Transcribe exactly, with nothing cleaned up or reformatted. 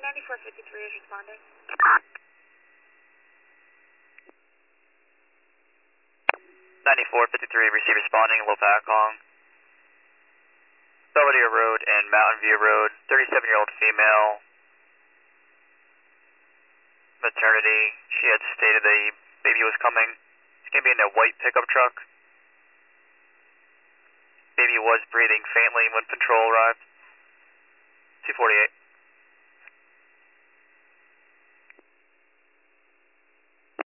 ninety-four fifty-three is responding. ninety-four fifty-three, receive responding, Lopakong. Belvedere Road and Mountain View Road, thirty-seven-year-old female, maternity. She had stated the baby was coming. It's going to be in a white pickup truck. Baby was breathing faintly when patrol arrived. two forty-eight.